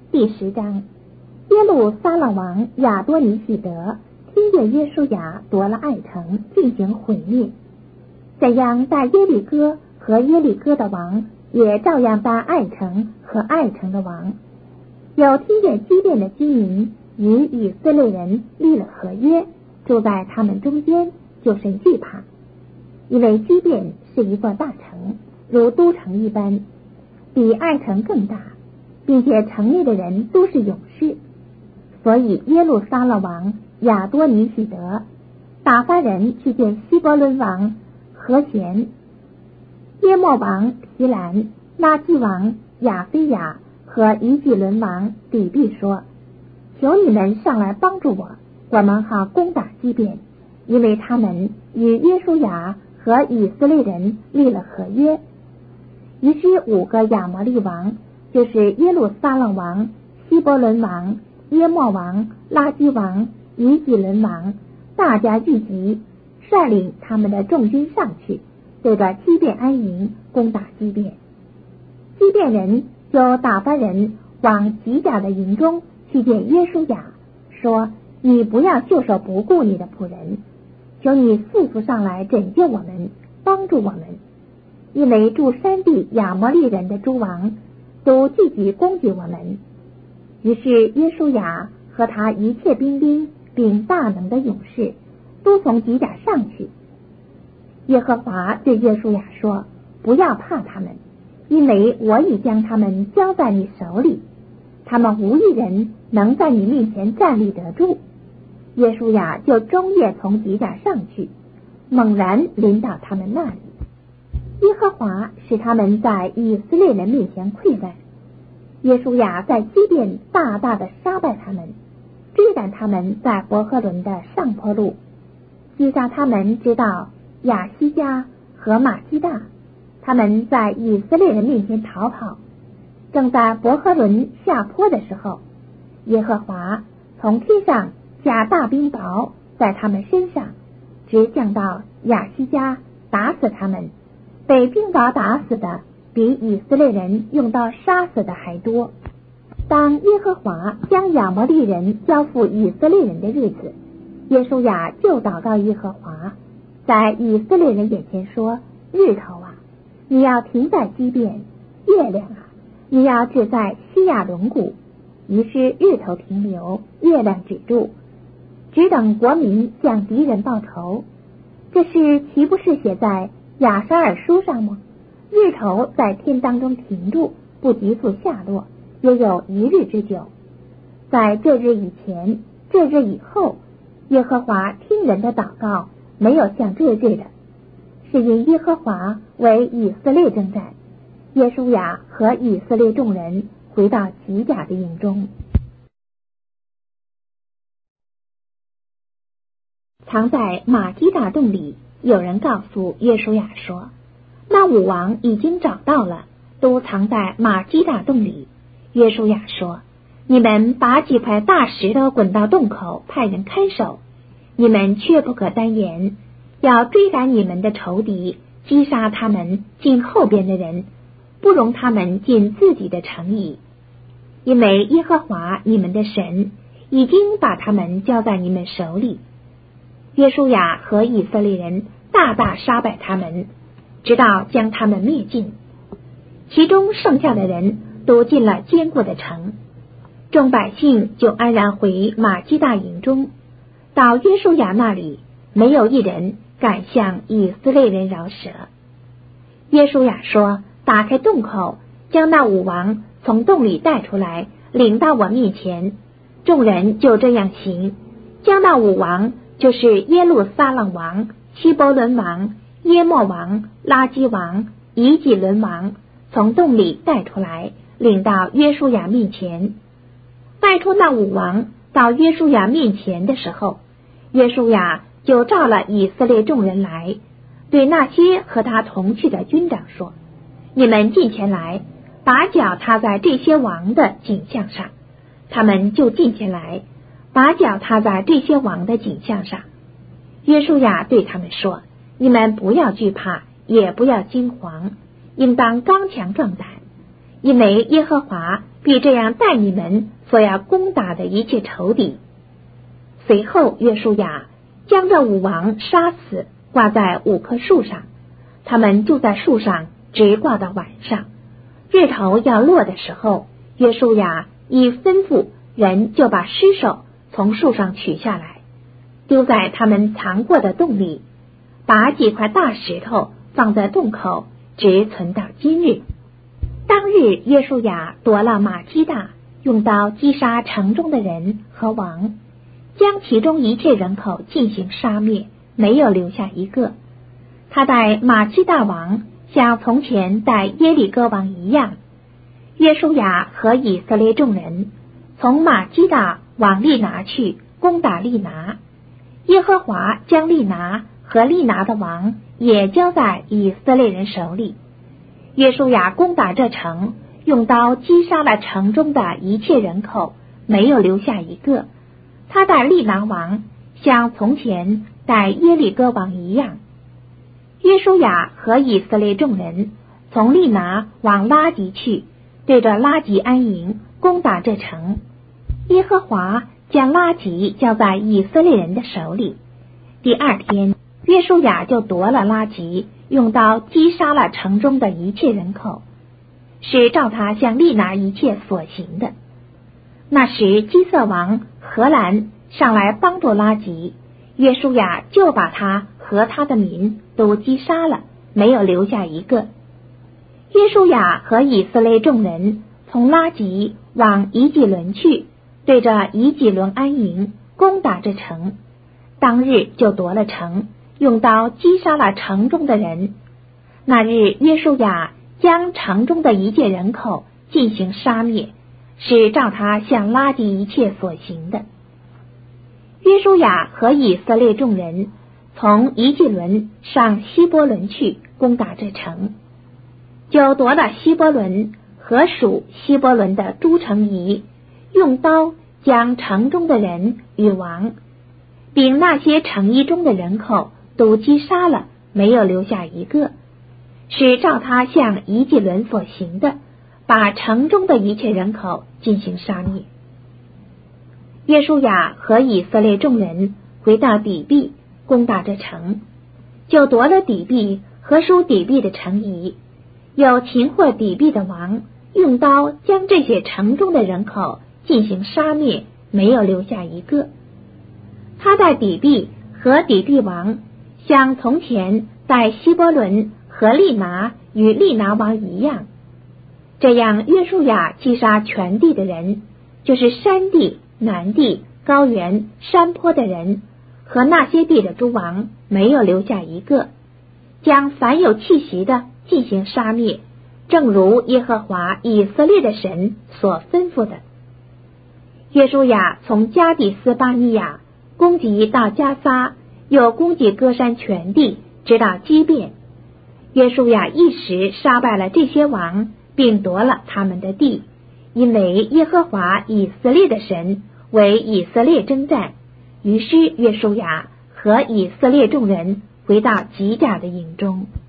第10章。耶路撒冷王亚多尼喜德听见约书亚夺了爱城，进行毁灭，怎样大耶利哥和耶利哥的王，也照样大爱城和爱城的王。有听见基遍的居民与以色列人立了合约，住在他们中间，就甚惧怕，因为基遍是一座大城，如都城一般，比爱城更大，并且城内的人都是勇士。所以耶路撒冷王亚多尼喜德打发人去见希伯伦王何贤、耶莫王皮兰、拉基王亚菲亚和以己伦王底比说：求你们上来帮助我，我们好攻打基遍，因为他们与约书亚和以色列人立了合约。于是5个亚摩利王，就是耶路撒冷王、希伯伦王、耶莫王、拉基王、以己伦王，大家聚集，率领他们的众军上去，对着基遍安营，攻打基遍。基遍人就打发人往吉甲的营中去见约书亚，说：你不要袖手不顾你的仆人，求你速速上来拯救我们，帮助我们，因为住山地亚摩利人的诸王都聚集攻击我们。于是约书亚和他一切兵丁并大能的勇士都从吉甲上去。耶和华对约书亚说：不要怕他们，因为我已将他们交在你手里，他们无一人能在你面前站立得住。约书亚就终夜从吉甲上去，猛然临到他们那里。耶和华使他们在以色列人面前溃败。约书亚在基遍大大的杀败他们，追赶他们在伯和伦的上坡路，击杀他们直到亚西加和马基大。他们在以色列人面前逃跑，正在伯和伦下坡的时候，耶和华从天上下大冰雹在他们身上，直降到亚西加，打死他们。被冰雹打死的比以色列人用刀杀死的还多。当耶和华将亚摩利人交付以色列人的日子，约书亚就祷告耶和华，在以色列人眼前说：日头啊，你要停在基遍；月亮啊，你要止在西亚伦谷。于是日头停留，月亮止住，只等国民向敌人报仇。这事岂不是写在亚沙尔书上吗？日头在天当中停住，不急速下落，约有1日之久。在这日以前，这日以后，耶和华听人的祷告，没有像这日的，是因耶和华为以色列征战。约书亚和以色列众人回到吉甲的营中。藏在马基大洞里，有人告诉约书亚说：那5王已经找到了，都藏在马基大洞里。约书亚说：你们把几块大石头滚到洞口，派人看守。你们却不可单言，要追赶你们的仇敌，击杀他们进后边的人，不容他们进自己的城邑。因为耶和华你们的神已经把他们交在你们手里。约书亚和以色列人大大杀败他们，直到将他们灭尽。其中剩下的人都进了坚固的城，众百姓就安然回马基大营中。到约书亚那里，没有一人敢向以色列人饶舌。约书亚说：打开洞口，将那5王从洞里带出来，领到我面前。众人就这样行，将那5王，就是耶路撒冷王、希伯伦王、耶莫王、拉基王、以己伦王，从洞里带出来，领到约书亚面前。带出那5王到约书亚面前的时候，约书亚就召了以色列众人来，对那些和他同去的军长说：你们近前来，把脚踏在这些王的颈项上。他们就近前来，把脚踏在这些王的颈项上。约书亚对他们说：你们不要惧怕，也不要惊惶，应当刚强壮胆， 因为耶和华必这样待你们所要攻打的一切仇敌。随后约书亚将这5王杀死，挂在5棵树上，他们就在树上直挂到晚上。日头要落的时候，约书亚一吩咐人，就把尸首从树上取下来，丢在他们藏过的洞里，把几块大石头放在洞口，直存到今日。当日约书亚夺了马基大，用刀击杀城中的人和王，将其中一切人口进行杀灭，没有留下一个。他待马基大王像从前待耶利哥王一样。约书亚和以色列众人从马基大往利拿去，攻打利拿。耶和华将利拿和利拿的王也交在以色列人手里。约书亚攻打这城，用刀击杀了城中的一切人口，没有留下一个。他待利拿王像从前待耶利哥王一样。约书亚和以色列众人从利拿往拉吉去，对着拉吉安营，攻打这城。耶和华将拉吉交在以色列人的手里。第2天，约书亚就夺了拉吉，用刀击杀了城中的一切人口，是照他向利拿一切所行的。那时基色王荷兰上来帮助拉吉，约书亚就把他和他的民都击杀了，没有留下一个。约书亚和以色列众人从拉吉往以己伦去，对着以己伦安营，攻打这城。当日就夺了城，用刀击杀了城中的人。那日约书亚将城中的一切人口进行杀灭，是照他向拉吉一切所行的。约书亚和以色列众人从以己伦上希伯伦去，攻打这城，就夺了希伯伦和属希伯伦的诸城邑，用刀将城中的人与王，并那些城邑中的人口都击杀了，没有留下一个，是照他向以己伦所行的，把城中的一切人口进行杀灭。约书亚和以色列众人回到底壁，攻打这城，就夺了底壁和属底壁的城邑，有擒获底壁的王，用刀将这些城中的人口进行杀灭，没有留下一个。他待底壁和底壁王像从前待希伯伦和利拿与利拿王一样。这样约书亚击杀全地的人，就是山地、南地、高原、山坡的人和那些地的诸王，没有留下一个，将凡有气息的进行杀灭，正如耶和华以色列的神所吩咐的。约书亚从加底斯巴尼亚攻击到加撒，又攻击歌山全地，直到基遍。约书亚一时杀败了这些王，并夺了他们的地，因为耶和华以色列的神为以色列征战。于是约书亚和以色列众人回到吉甲的营中。